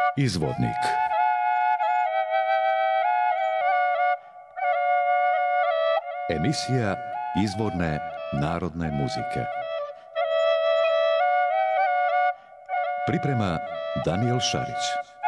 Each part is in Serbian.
Izvodnik. Emisija izvorne narodne muzike. Priprema Danijel Šarić.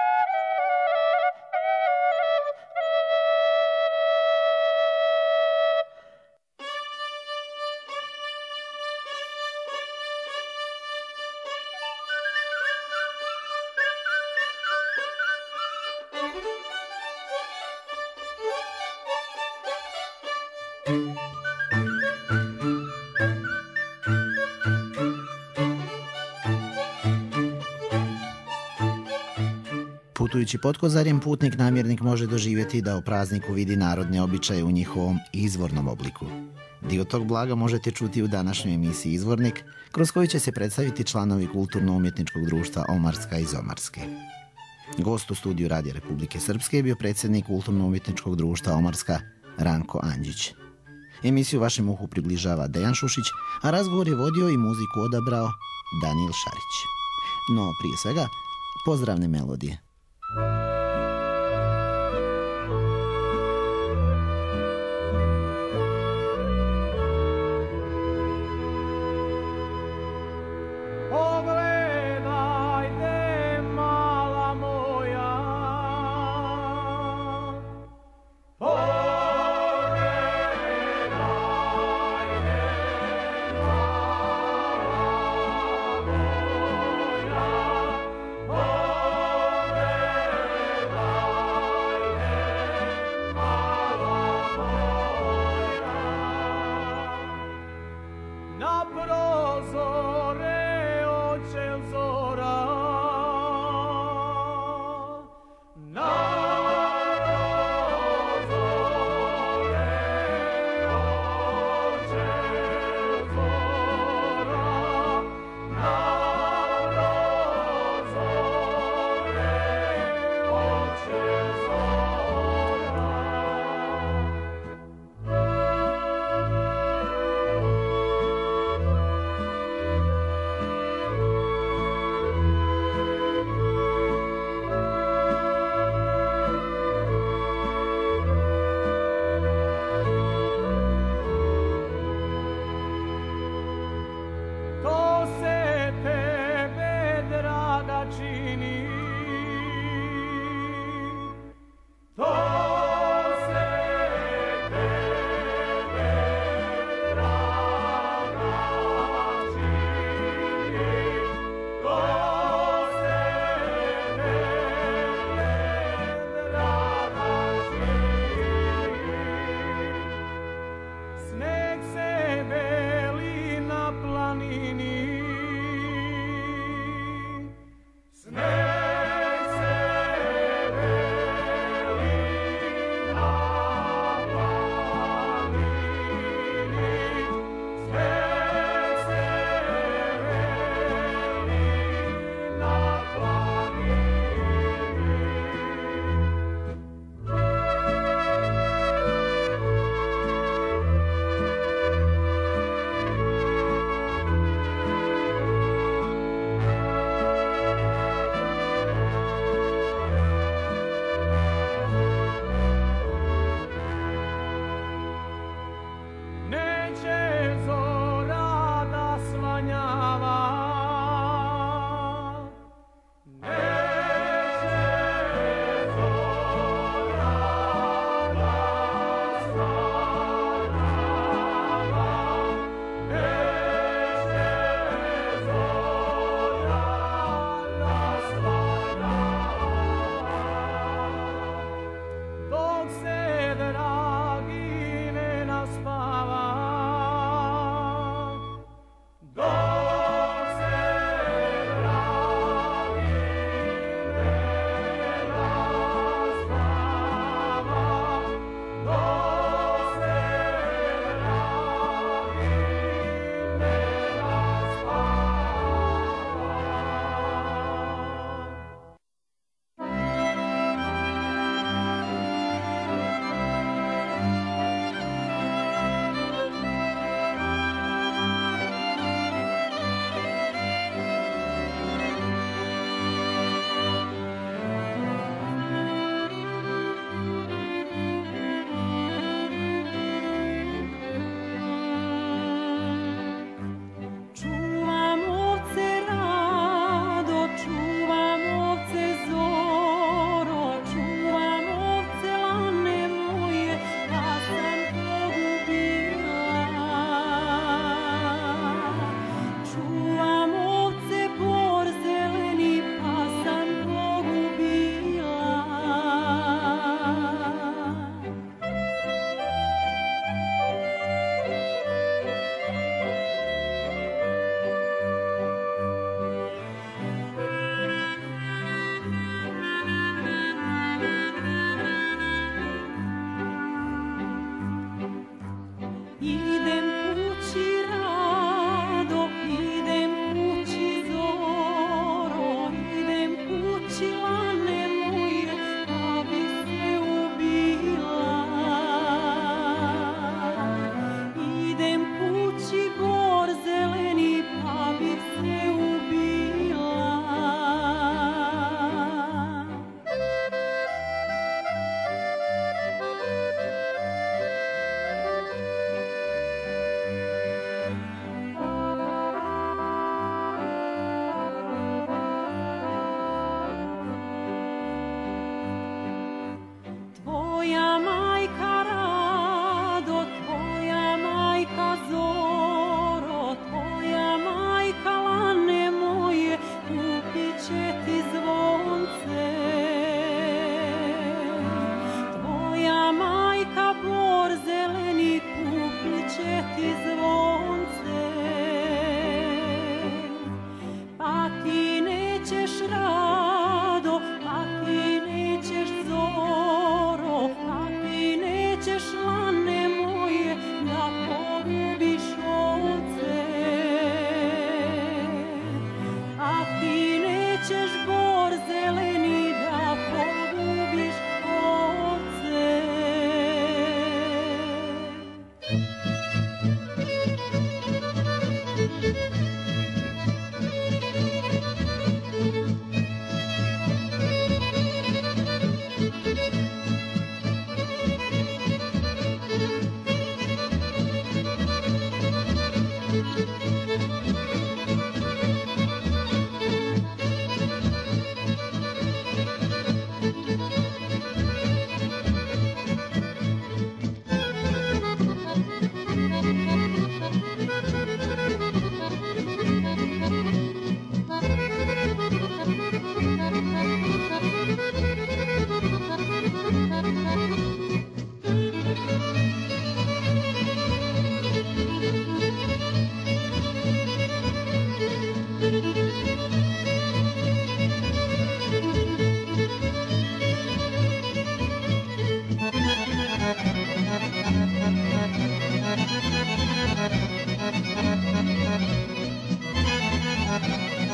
Putujući Potkozarjem, putnik namjernik može doživjeti da o prazniku vidi narodne običaje u njihovom izvornom obliku. Dio tog blaga možete čuti u današnjoj emisiji Izvornik, kroz koju će se predstaviti članovi Kulturno-umjetničkog društva Omarska iz Omarske. Gost u studiju Radija Republike Srpske je bio predsjednik Kulturno-umjetničkog društva Omarska Ranko Andžić. Emisiju vašem uhu približava Dejan Šušić, a razgovor je vodio i muziku odabrao Danijel Šarić. No, prije svega, pozdravne melodije.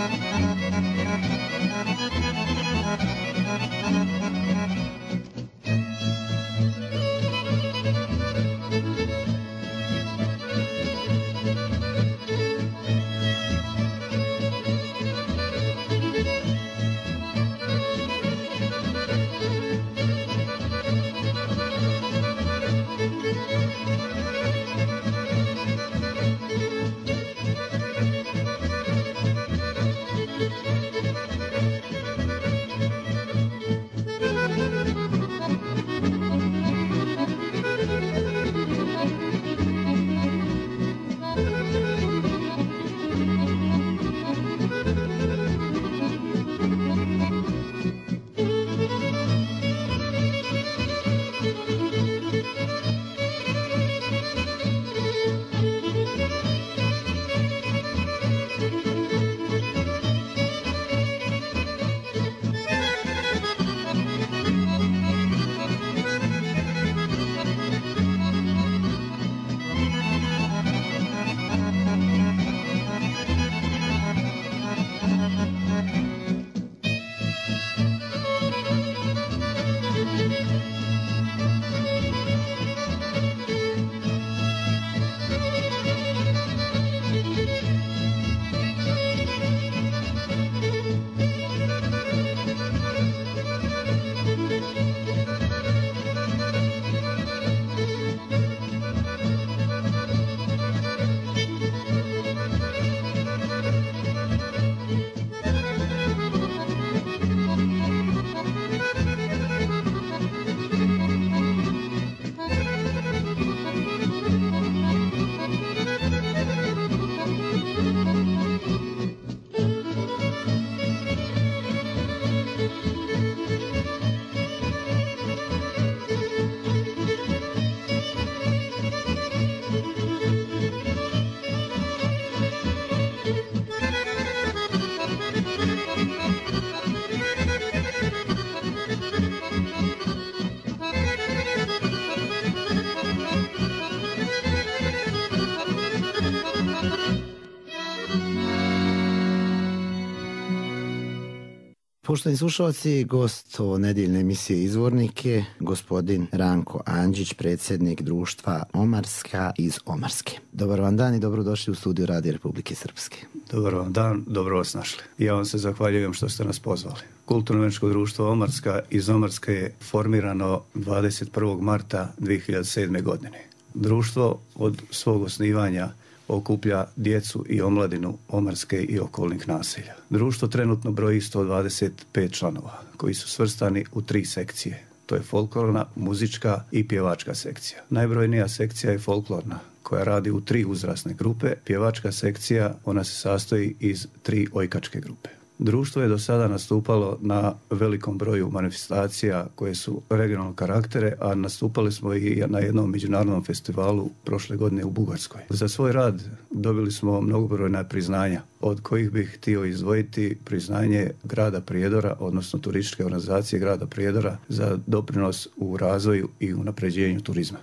Poštovani slušalci, gost o nedjeljne emisije Izvornik je gospodin Ranko Andžić, predsjednik društva Omarska iz Omarske. Dobar vam dan i dobrodošli u studiju Radija Republike Srpske. Dobar vam dan, dobro vas našli. Ja vam se zahvaljujem što ste nas pozvali. Kulturno-umjetničko društvo Omarska iz Omarske je formirano 21. marta 2007. godine. Društvo od svog osnivanja okuplja djecu i omladinu Omarske i okolnih naselja. Društvo trenutno broji 125 članova koji su svrstani u 3 sekcije. To je folklorna, muzička i pjevačka sekcija. Najbrojnija sekcija je folklorna, koja radi u 3 uzrasne grupe. Pjevačka sekcija, ona se sastoji iz 3 ojkačke grupe. Društvo je do sada nastupalo na velikom broju manifestacija koje su regionalnog karaktere, a nastupali smo i na jednom međunarodnom festivalu prošle godine u Bugarskoj. Za svoj rad dobili smo mnogobrojna priznanja, od kojih bih htio izdvojiti priznanje grada Prijedora, odnosno turističke organizacije grada Prijedora za doprinos u razvoju i unapređenju turizma.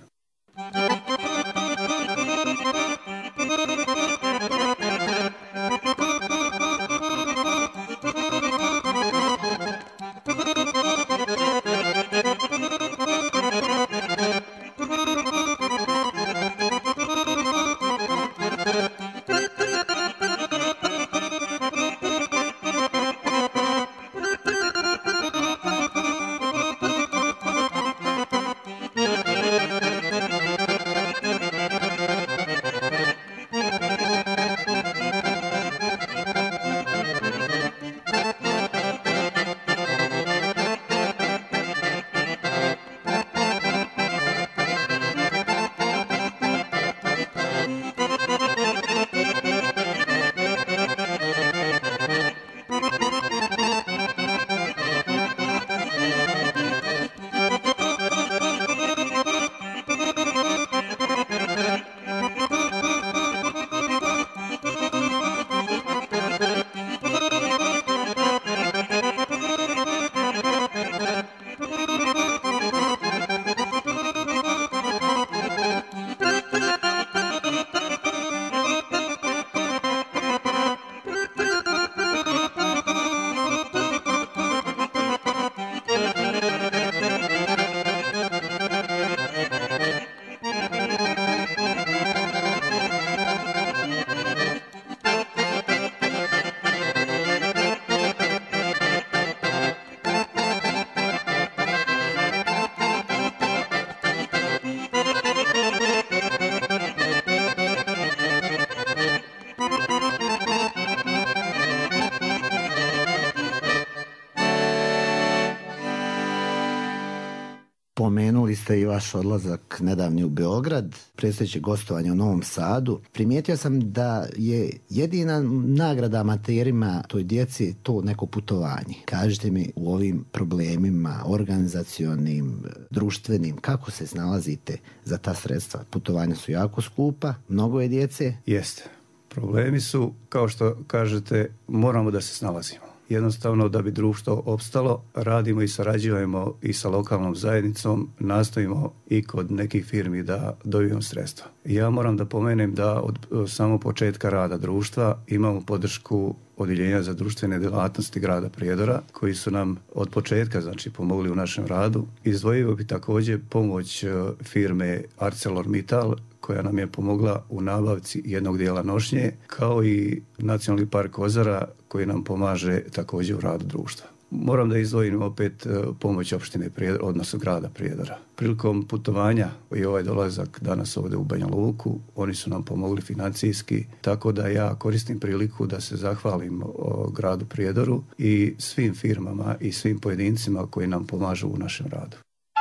Pomenuli ste i vaš odlazak nedavni u Beograd, predstojeće gostovanje u Novom Sadu. Primijetio sam da je jedina nagrada amaterima, toj djeci, to neko putovanje. Kažite mi, u ovim problemima organizacionim, društvenim, kako se snalazite za ta sredstva? Putovanja su jako skupa, mnogo je djece. Jeste. Problemi su, kao što kažete, moramo da se snalazimo. Jednostavno, da bi društvo opstalo, radimo i sarađujemo i sa lokalnom zajednicom, nastojimo i kod nekih firmi da dobijemo sredstva. Ja moram da pomenem da od samog početka rada društva imamo podršku Odjeljenja za društvene djelatnosti grada Prijedora, koji su nam od početka pomogli u našem radu. Izdvojio bi također pomoć firme ArcelorMittal, koja nam je pomogla u nabavci jednog dijela nošnje, kao i Nacionalni park Ozara, koji nam pomaže također u radu društva. Moram da izdvojim opet pomoć opštine Prijedor, odnosno grada Prijedora. Prilikom putovanja i ovaj dolazak danas ovdje u Banja Luku, oni su nam pomogli financijski, tako da ja koristim priliku da se zahvalim gradu Prijedoru i svim firmama i svim pojedincima koji nam pomažu u našem radu.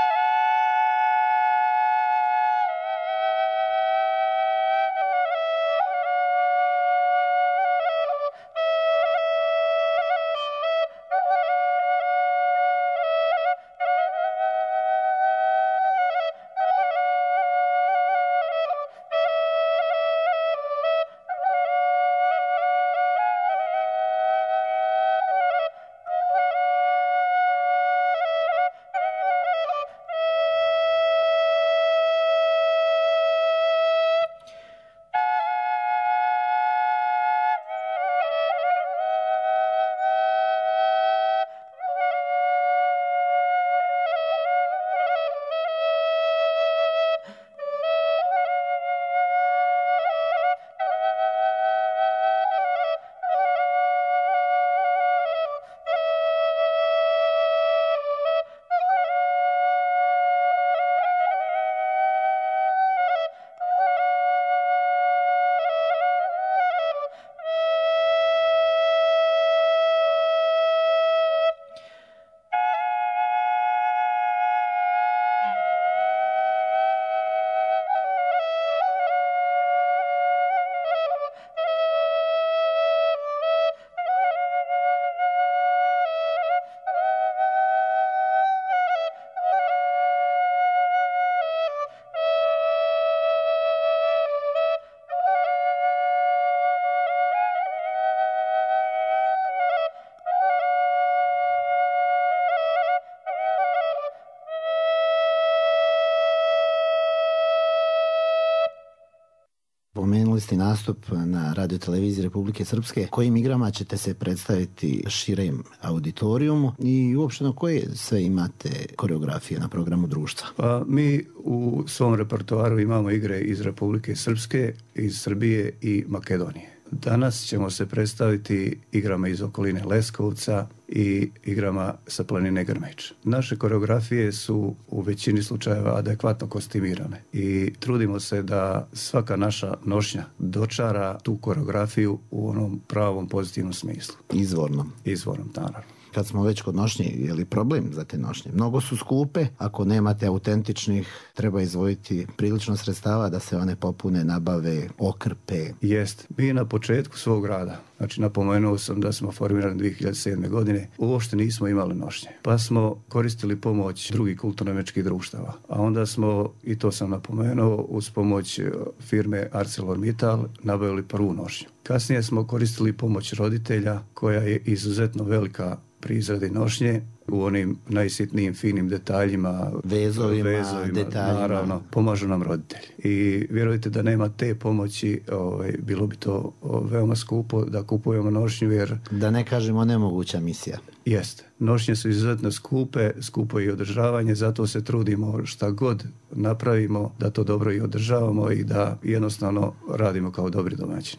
Pomenuli ste nastup na Radio televiziji Republike Srpske. Kojim igrama ćete se predstaviti širem auditorijumu i uopšteno koje sve imate koreografije na programu društva? Pa mi u svom repertoaru imamo igre iz Republike Srpske, iz Srbije i Makedonije. Danas ćemo se predstaviti igrama iz okoline Leskovca i igrama sa planine Grmeć. Naše koreografije su u većini slučajeva adekvatno kostimirane i trudimo se da svaka naša nošnja dočara tu koreografiju u onom pravom pozitivnom smislu. Izvornom, naravno. Kad smo već kod nošnje, je li problem za te nošnje? Mnogo su skupe, ako nemate autentičnih, treba izdvojiti prilično sredstava da se one popune, nabave, okrpe. Jest. Mi na početku svog rada, napomenuo sam da smo formirani 2007. godine, uopšte nismo imali nošnje. Pa smo koristili pomoć drugih kulturno-umjetničkih društava. A onda smo, i to sam napomenuo, uz pomoć firme ArcelorMittal nabavili prvu nošnju. Kasnije smo koristili pomoć roditelja, koja je izuzetno velika pri izradi nošnje, u onim najsitnijim finim detaljima, vezovima, detaljima. Naravno, pomažu nam roditelji. I vjerujte da nema te pomoći, bilo bi to veoma skupo da kupujemo nošnju, jer... Da ne kažemo nemoguća misija. Jeste. Nošnje su izuzetno skupe, skupo i održavanje, zato se trudimo šta god napravimo da to dobro i održavamo i da jednostavno radimo kao dobri domaćini.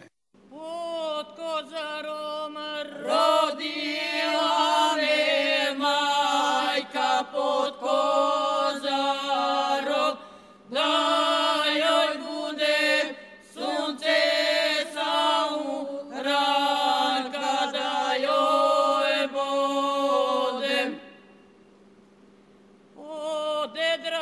De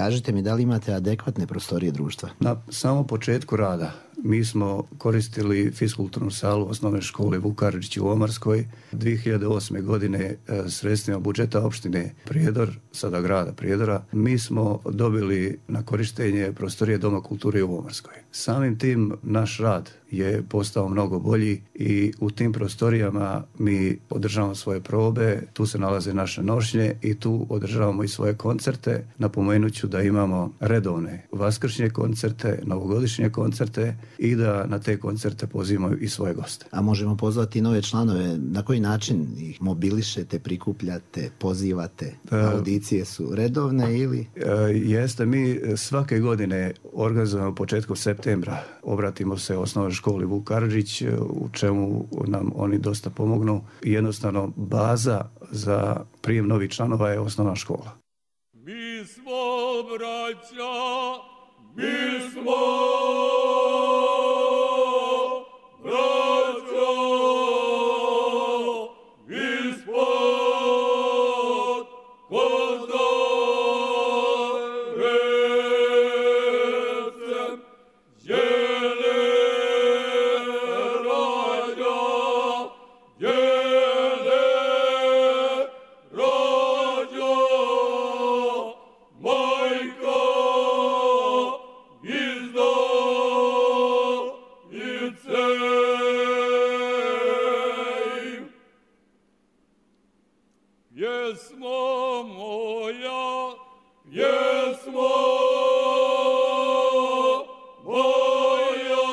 Kažite mi, da li imate adekvatne prostorije društva? Na samom početku rada mi smo koristili fiskulturnu salu osnovne škole Vuk Karadžić u Omarskoj. 2008. godine sredstvima budžeta opštine Prijedor, sada grada Prijedora, mi smo dobili na korištenje prostorije Doma kulture u Omarskoj. Samim tim naš rad je postao mnogo bolji i u tim prostorijama mi održavamo svoje probe, tu se nalaze naše nošnje i tu održavamo i svoje koncerte. Napomenut ću da imamo redovne vaskršnje koncerte, novogodišnje koncerte i da na te koncerte pozivamo i svoje goste. A možemo pozvati nove članove? Na koji način ih mobilišete, prikupljate, pozivate? Audicije su redovne ili? Jeste, mi svake godine organizujemo početkom septembra. Obratimo se osnovnoj školi Vuk Karadžić, u čemu nam oni dosta pomognu. Jednostavno, baza za prijem novih članova je osnovna škola. Mi smo braća, mi smo braća, ispod Kozarecem, jele rađa, jele rađa, majka izda icej. Pjesmo moja, pjesmo moja,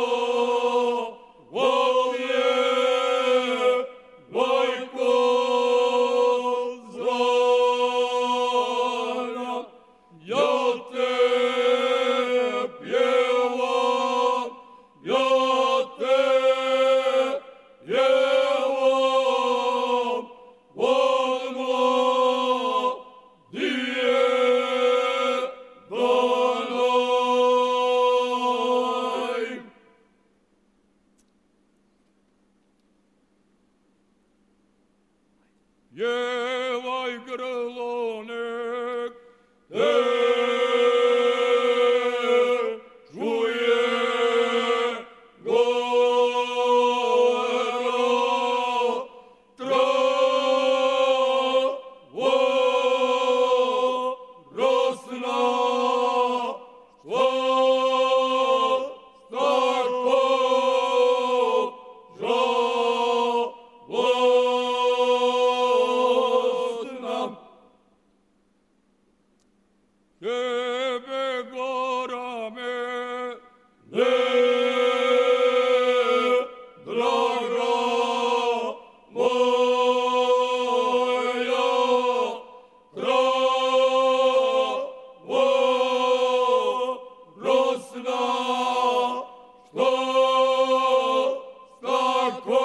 volje, majko zvana, ja te pjevam, ja te pjevam, volmo dije danaj. Pjevaj grlo nek te čuje gora, travo rosna, što stako žalostna. Tebe gora me ne draga moja, travo rosna, što stako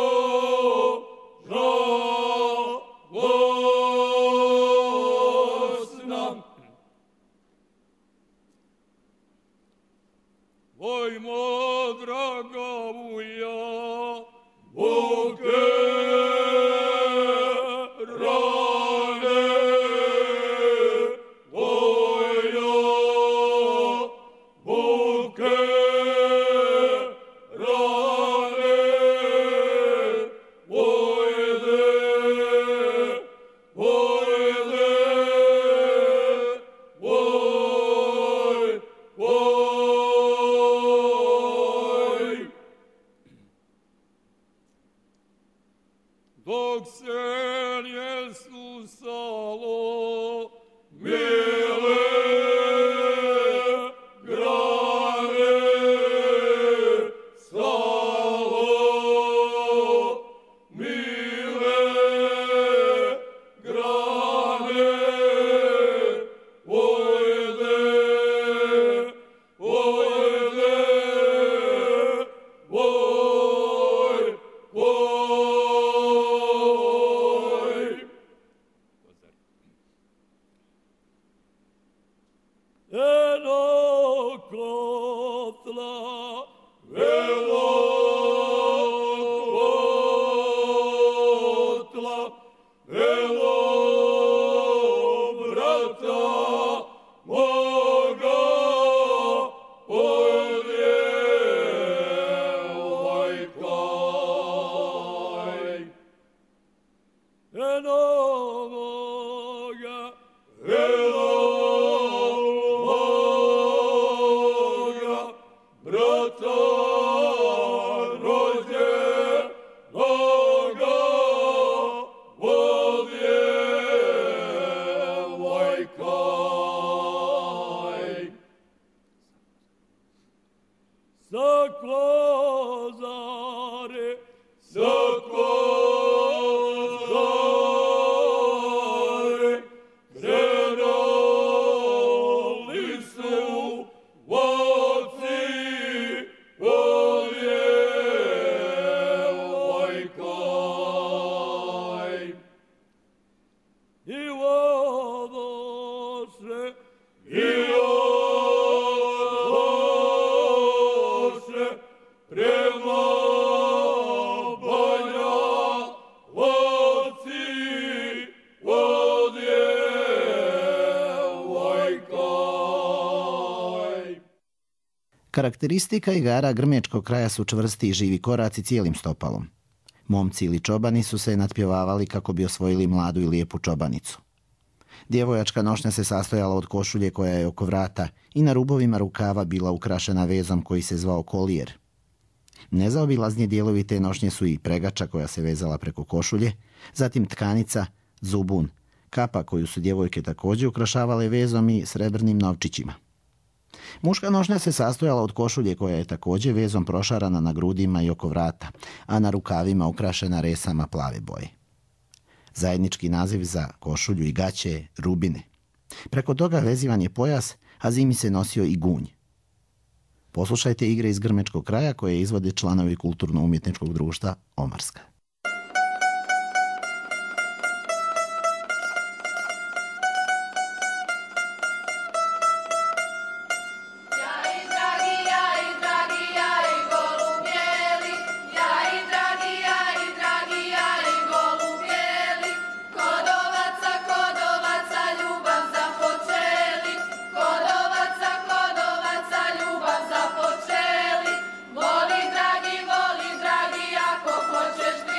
žalostna. Vojmo, draga moja, Boke rane, vojo, Boke rane, vojde, vojde, voj, voj. Dok se nje susalo mile grane, stalo mile grane, vojde, vojde, voj, voj. Eno kotla, eno kotla, eno brata moja. brata rođenoga odjevojkaj. Sa kozare, krenuli su voci odjevojkaj. I vodoše, prema Banja Luci odjevojkaj. Karakteristika igara grmečkog kraja su čvrsti i živi koraci cijelim stopalom. Momci ili čobani su se natpjevavali kako bi osvojili mladu i lijepu čobanicu. Djevojačka nošnja se sastojala od košulje koja je oko vrata i na rubovima rukava bila ukrašena vezom koji se zvao kolijer. Nezaobilazni dijelovi te nošnje su i pregača koja se vezala preko košulje, zatim tkanica, zubun, kapa koju su djevojke također ukrašavale vezom i srebrnim novčićima. Muška nošnja se sastojala od košulje koja je također vezom prošarana na grudima i oko vrata, a na rukavima ukrašena resama plave boje. Zajednički naziv za košulju i gaće je rubine. Preko toga vezivan je pojas, a zimi se nosio i gunj. Poslušajte igre iz grmečkog kraja koje izvode članovi Kulturno-umjetničkog društva Omarska. Voli dragi, ako hoćeš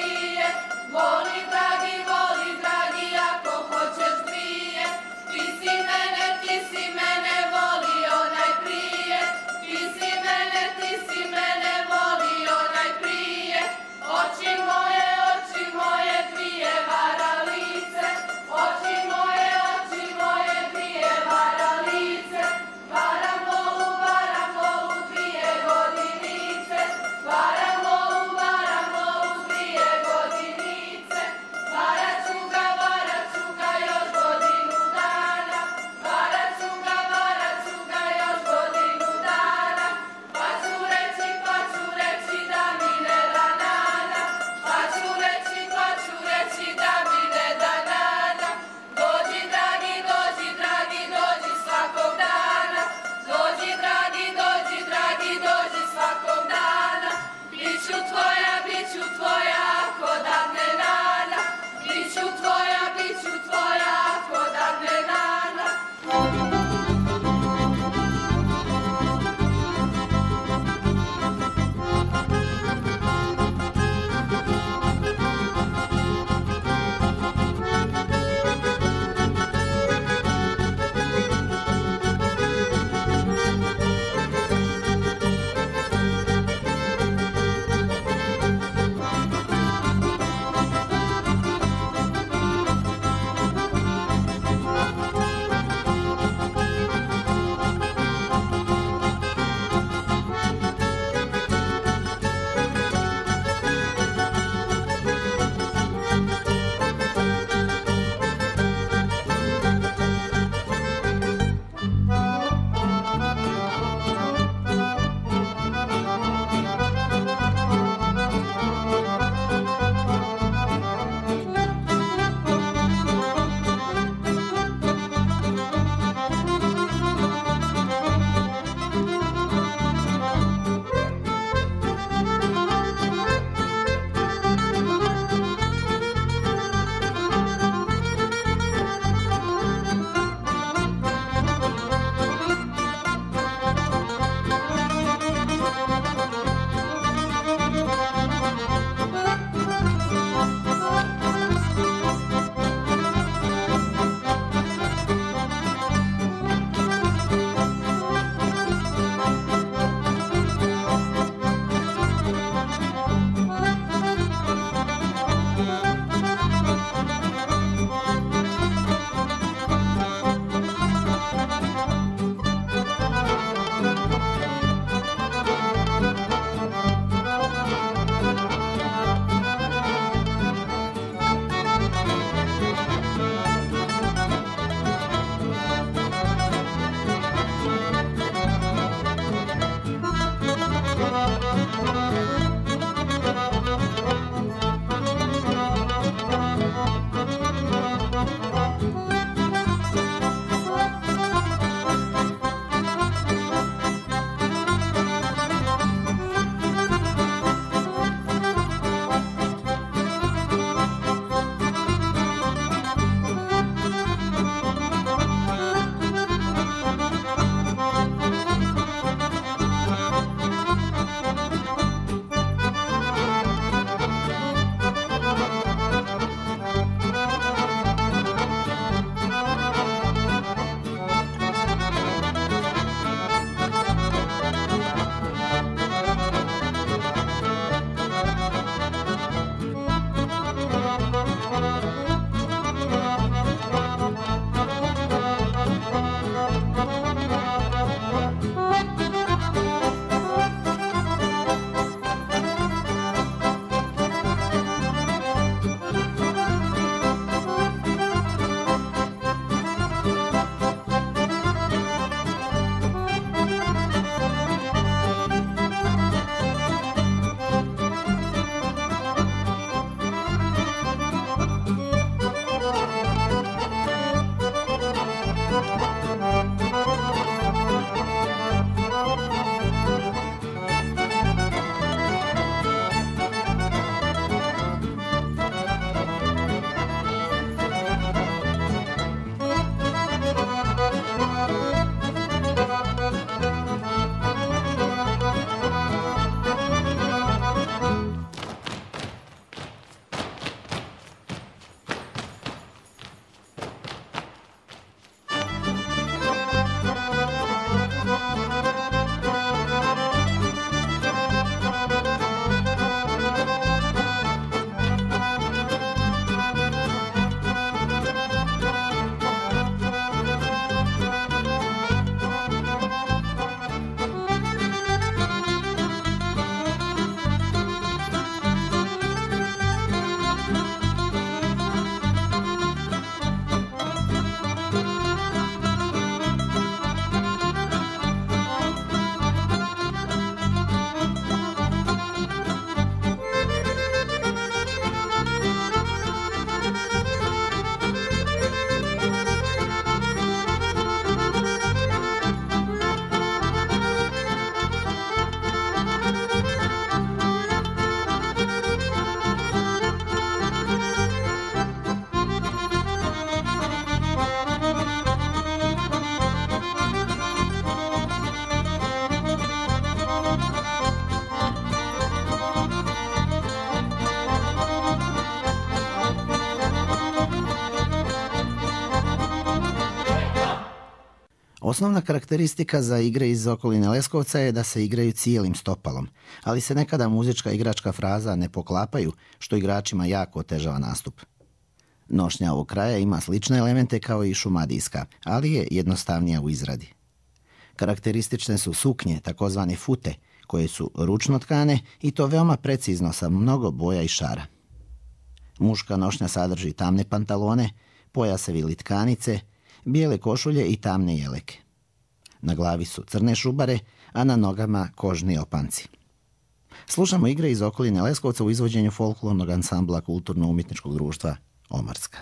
Osnovna karakteristika za igre iz okoline Leskovca je da se igraju cijelim stopalom, ali se nekada muzička igračka fraza ne poklapaju, što igračima jako otežava nastup. Nošnja ovog kraja ima slične elemente kao i šumadijska, ali je jednostavnija u izradi. Karakteristične su suknje, takozvane fute, koje su ručno tkane i to veoma precizno sa mnogo boja i šara. Muška nošnja sadrži tamne pantalone, pojasevi ili tkanice, bijele košulje i tamne jeleke. Na glavi su crne šubare, a na nogama kožni opanci. Slušamo igre iz okoline Leskovca u izvođenju folklornog ansambla Kulturno-umjetničkog društva Omarska.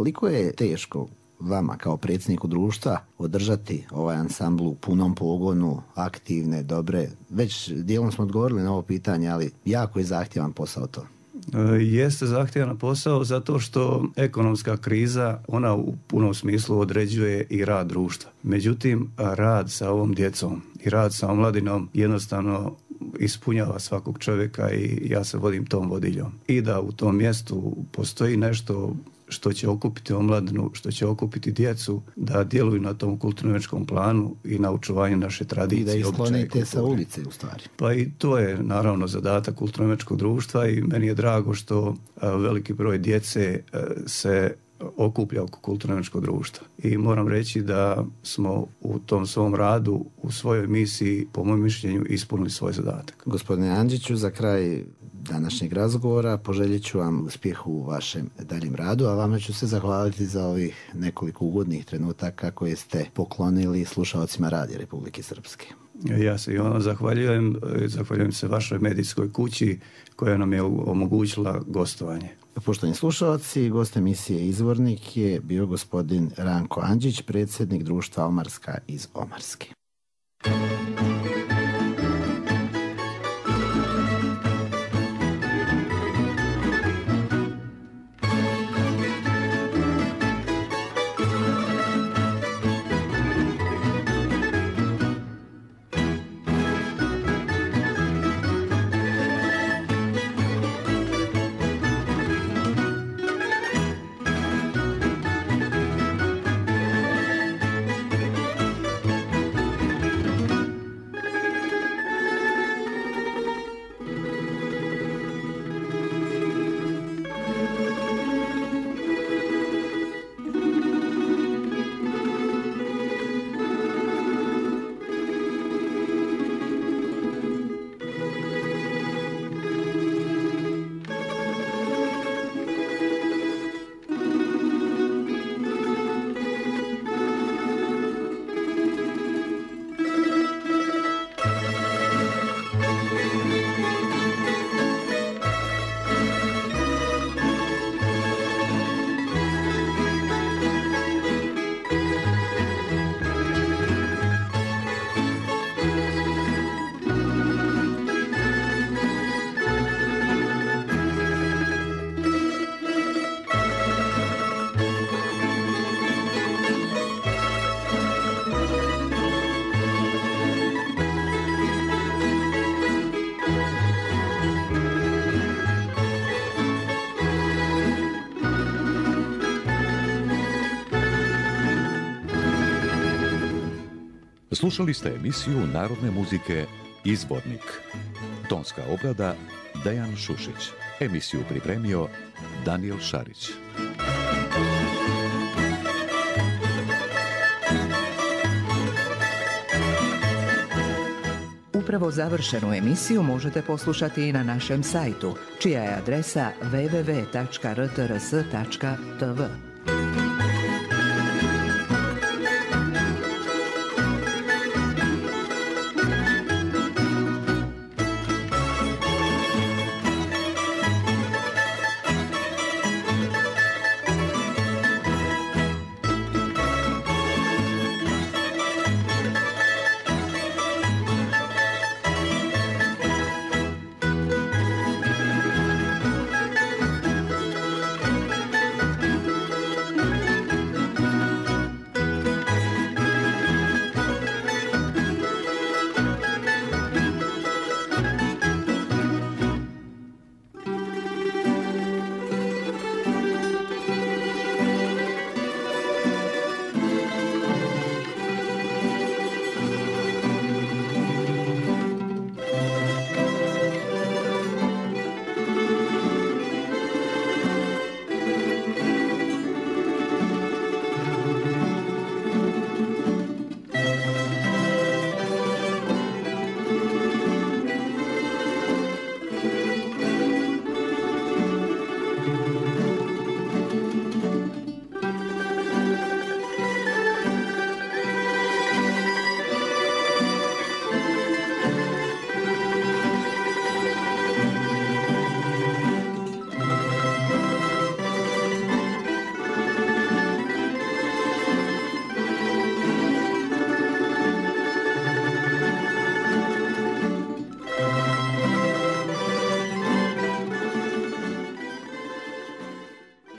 Koliko je teško vama kao predsjedniku društva održati ovaj ansambl u punom pogonu, aktivne, dobre? Već dijelom smo odgovorili na ovo pitanje, ali jako je zahtjevan posao to. Jeste zahtjevan posao zato što ekonomska kriza, ona u punom smislu određuje i rad društva. Međutim, rad sa ovom djecom i rad sa omladinom jednostavno ispunjava svakog čovjeka i ja se vodim tom vodiljom. I da u tom mjestu postoji nešto što će okupiti omladinu, što će okupiti djecu, da djeluju na tom kulturno-umjetničkom planu i na očuvanju naše tradicije. I da ih sklonite sa ulice, u stvari. Pa i to je naravno zadatak kulturno-umjetničkog društva i meni je drago što veliki broj djece se okuplja oko kulturno-umjetničkog društva. I moram reći da smo u tom svom radu, u svojoj misiji, po mojem mišljenju, ispunili svoj zadatak. Gospodine Andžiću, za kraj današnjeg razgovora poželjet ću vam uspjeh u vašem daljem radu, a vama ću se zahvaliti za ovih nekoliko ugodnih trenutaka koje ste poklonili slušalcima Radija Republike Srpske. Ja se i ono zahvaljujem se vašoj medijskoj kući koja nam je omogućila gostovanje. Poštovani slušalci, gost emisije Izvornik je bio gospodin Ranko Andžić, predsjednik društva Omarska iz Omarske. Slušali ste emisiju narodne muzike Izvornik. Tonska obrada Dejan Šušić. Emisiju pripremio Danijel Šarić. Upravo završenu emisiju možete poslušati i na našem sajtu, čija je adresa www.rtrs.tv.